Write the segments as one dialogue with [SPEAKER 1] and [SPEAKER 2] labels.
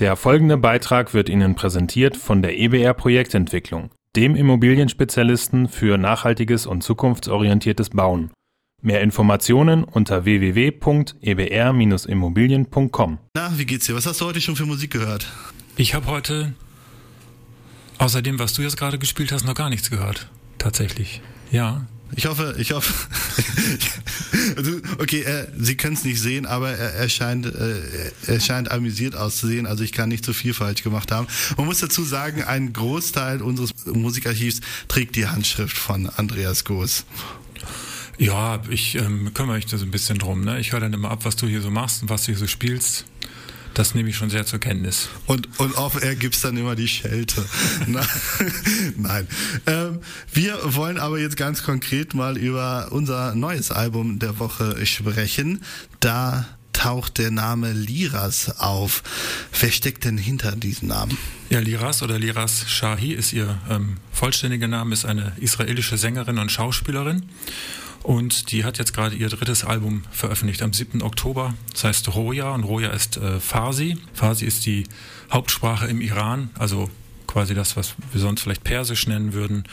[SPEAKER 1] Der folgende Beitrag wird Ihnen präsentiert von der EBR Projektentwicklung, dem Immobilienspezialisten für nachhaltiges und zukunftsorientiertes Bauen. Mehr Informationen unter www.ebr-immobilien.com.
[SPEAKER 2] Na, wie geht's dir? Was hast du heute schon für Musik gehört?
[SPEAKER 3] Ich habe heute, außer dem, was du jetzt gerade gespielt hast, noch gar nichts gehört. Tatsächlich. Ja.
[SPEAKER 2] Ich hoffe. Okay, Sie können es nicht sehen, aber er scheint amüsiert auszusehen. Also ich kann nicht so viel falsch gemacht haben. Man muss dazu sagen, ein Großteil unseres Musikarchivs trägt die Handschrift von Andreas Goos.
[SPEAKER 3] Ja, ich kümmere mich da so ein bisschen drum. Ne? Ich höre dann immer ab, was du hier so machst und was du hier so spielst. Das nehme ich schon sehr zur Kenntnis.
[SPEAKER 2] Und off-air gibt's dann immer die Schelte. Nein. Wir wollen aber jetzt ganz konkret mal über unser neues Album der Woche sprechen. Da taucht der Name Liraz auf. Wer steckt denn hinter diesem Namen?
[SPEAKER 3] Ja, Liraz oder Liraz Shahi ist ihr vollständiger Name, ist eine israelische Sängerin und Schauspielerin. Und die hat jetzt gerade ihr drittes Album veröffentlicht am 7. Oktober. Das heißt Roja und Roja ist Farsi. Farsi ist die Hauptsprache im Iran, also quasi das, was wir sonst vielleicht Persisch nennen würden.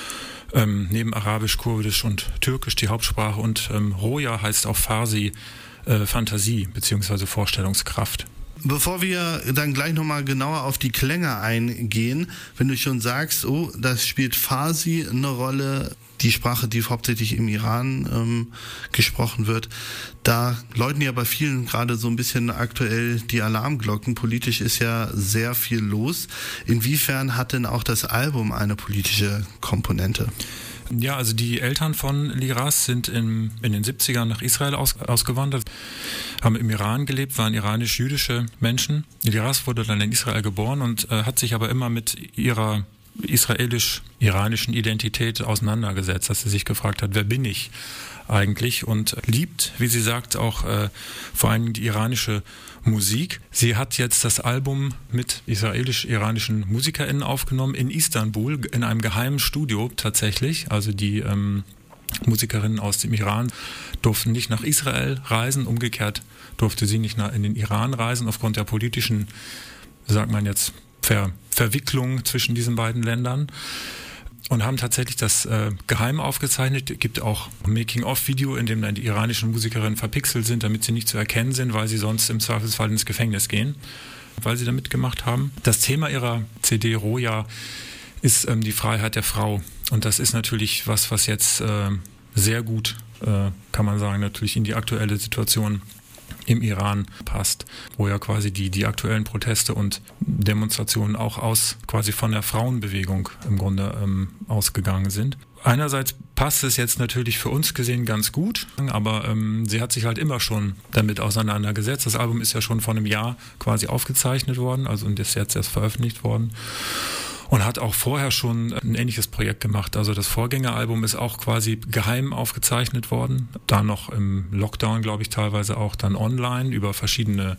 [SPEAKER 3] Neben Arabisch, Kurdisch und Türkisch die Hauptsprache. Und Roja heißt auf Farsi Fantasie bzw. Vorstellungskraft.
[SPEAKER 2] Bevor wir dann gleich nochmal genauer auf die Klänge eingehen, wenn du schon sagst, oh, das spielt Farsi eine Rolle, die Sprache, die hauptsächlich im Iran gesprochen wird, da läuten ja bei vielen gerade so ein bisschen aktuell die Alarmglocken. Politisch ist ja sehr viel los. Inwiefern hat denn auch das Album eine politische Komponente?
[SPEAKER 3] Ja, also die Eltern von Liraz sind in den 70ern nach Israel ausgewandert, haben im Iran gelebt, waren iranisch-jüdische Menschen. Liraz wurde dann in Israel geboren und hat sich aber immer mit ihrer israelisch-iranischen Identität auseinandergesetzt, dass sie sich gefragt hat, wer bin ich eigentlich, und liebt, wie sie sagt, auch vor allem die iranische Musik. Sie hat jetzt das Album mit israelisch-iranischen MusikerInnen aufgenommen in Istanbul, in einem geheimen Studio tatsächlich. Also die Musikerinnen aus dem Iran durften nicht nach Israel reisen, umgekehrt durfte sie nicht in den Iran reisen, aufgrund der politischen, sagt man jetzt, Verwicklung zwischen diesen beiden Ländern, und haben tatsächlich das geheim aufgezeichnet. Es gibt auch ein Making-of-Video, in dem dann die iranischen Musikerinnen verpixelt sind, damit sie nicht zu erkennen sind, weil sie sonst im Zweifelsfall ins Gefängnis gehen, weil sie da mitgemacht haben. Das Thema ihrer CD Roja ist die Freiheit der Frau, und das ist natürlich was jetzt sehr gut, kann man sagen, natürlich in die aktuelle Situation im Iran passt, wo ja quasi die aktuellen Proteste und Demonstrationen auch quasi von der Frauenbewegung im Grunde ausgegangen sind. Einerseits passt es jetzt natürlich für uns gesehen ganz gut, aber sie hat sich halt immer schon damit auseinandergesetzt. Das Album ist ja schon vor einem Jahr quasi aufgezeichnet worden, also und ist jetzt erst veröffentlicht worden. Und hat auch vorher schon ein ähnliches Projekt gemacht. Also das Vorgängeralbum ist auch quasi geheim aufgezeichnet worden. Da noch im Lockdown, glaube ich, teilweise auch dann online über verschiedene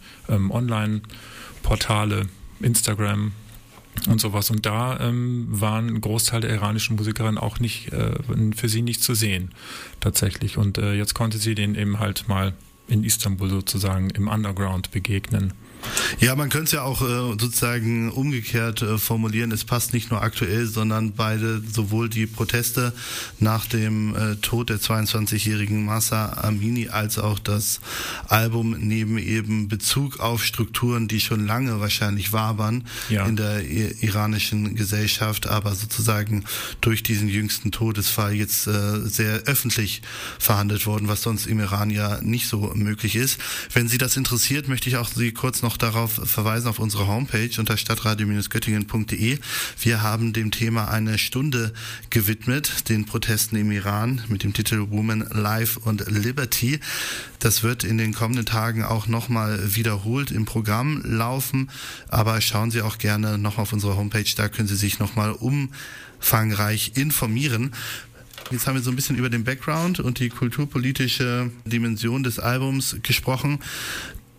[SPEAKER 3] Online-Portale, Instagram und sowas. Und da waren ein Großteil der iranischen Musikerinnen auch nicht für sie nicht zu sehen, tatsächlich. Und jetzt konnte sie denen eben halt mal in Istanbul sozusagen im Underground begegnen.
[SPEAKER 2] Ja, man könnte es ja auch sozusagen umgekehrt formulieren. Es passt nicht nur aktuell, sondern sowohl die Proteste nach dem Tod der 22-jährigen Mahsa Amini als auch das Album nehmen eben Bezug auf Strukturen, die schon lange wahrscheinlich wabern in der iranischen Gesellschaft, aber sozusagen durch diesen jüngsten Todesfall jetzt sehr öffentlich verhandelt worden, was sonst im Iran ja nicht so möglich ist. Wenn Sie das interessiert, möchte ich auch Sie kurz noch darauf verweisen, auf unsere Homepage unter stadtradio-göttingen.de. Wir haben dem Thema eine Stunde gewidmet, den Protesten im Iran, mit dem Titel Women, Life und Liberty. Das wird in den kommenden Tagen auch nochmal wiederholt im Programm laufen, aber schauen Sie auch gerne noch auf unsere Homepage, da können Sie sich nochmal umfangreich informieren. Jetzt haben wir so ein bisschen über den Background und die kulturpolitische Dimension des Albums gesprochen.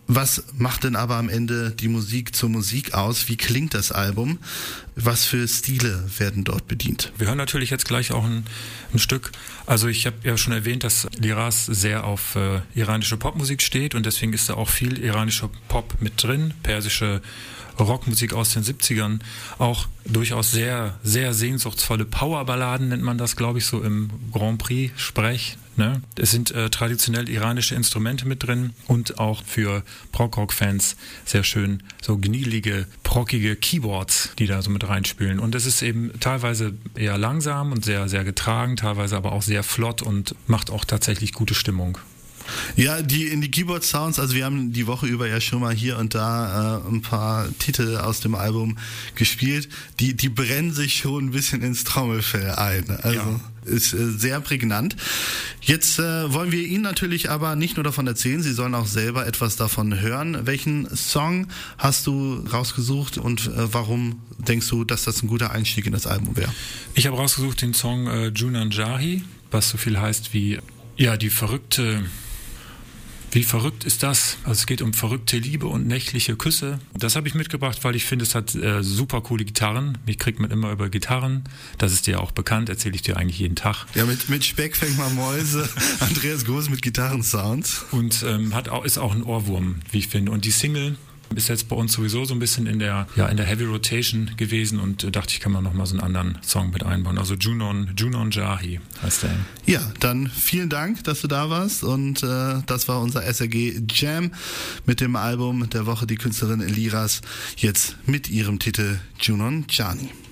[SPEAKER 2] Was macht denn aber am Ende die Musik zur Musik aus? Wie klingt das Album? Was für Stile werden dort bedient?
[SPEAKER 3] Wir hören natürlich jetzt gleich auch ein Stück. Also ich habe ja schon erwähnt, dass Liraz sehr auf iranische Popmusik steht und deswegen ist da auch viel iranischer Pop mit drin, persische Rockmusik aus den 70ern, auch durchaus sehr, sehr sehnsuchtsvolle Powerballaden nennt man das, glaube ich, so im Grand Prix-Sprech. Ne? Es sind traditionell iranische Instrumente mit drin und auch für Prog-Rock-Fans sehr schön so gnielige, prockige Keyboards, die da so mit reinspielen. Und es ist eben teilweise eher langsam und sehr, sehr getragen, teilweise aber auch sehr flott und macht auch tatsächlich gute Stimmung.
[SPEAKER 2] Ja, in die Keyboard-Sounds, also wir haben die Woche über ja schon mal hier und da ein paar Titel aus dem Album gespielt, die brennen sich schon ein bisschen ins Trommelfell ein. Also ja. Ist sehr prägnant. Jetzt wollen wir Ihnen natürlich aber nicht nur davon erzählen, Sie sollen auch selber etwas davon hören. Welchen Song hast du rausgesucht und warum denkst du, dass das ein guter Einstieg in das Album wäre?
[SPEAKER 3] Ich habe rausgesucht den Song Junan Jahi, was so viel heißt wie, ja, die verrückte... Wie verrückt ist das? Also es geht um verrückte Liebe und nächtliche Küsse. Das habe ich mitgebracht, weil ich finde, es hat super coole Gitarren. Mich kriegt man immer über Gitarren. Das ist dir auch bekannt, erzähle ich dir eigentlich jeden Tag.
[SPEAKER 2] Ja, mit Speck fängt man Mäuse. Andreas Groß mit Gitarrensounds.
[SPEAKER 3] Und ist auch ein Ohrwurm, wie ich finde. Und die Single ist jetzt bei uns sowieso so ein bisschen in der Heavy Rotation gewesen und dachte ich, kann man nochmal so einen anderen Song mit einbauen. Also Junan Jahi heißt der.
[SPEAKER 2] Ja, dann vielen Dank, dass du da warst und das war unser SRG Jam mit dem Album der Woche, die Künstlerin Liraz, jetzt mit ihrem Titel Junan Jahi.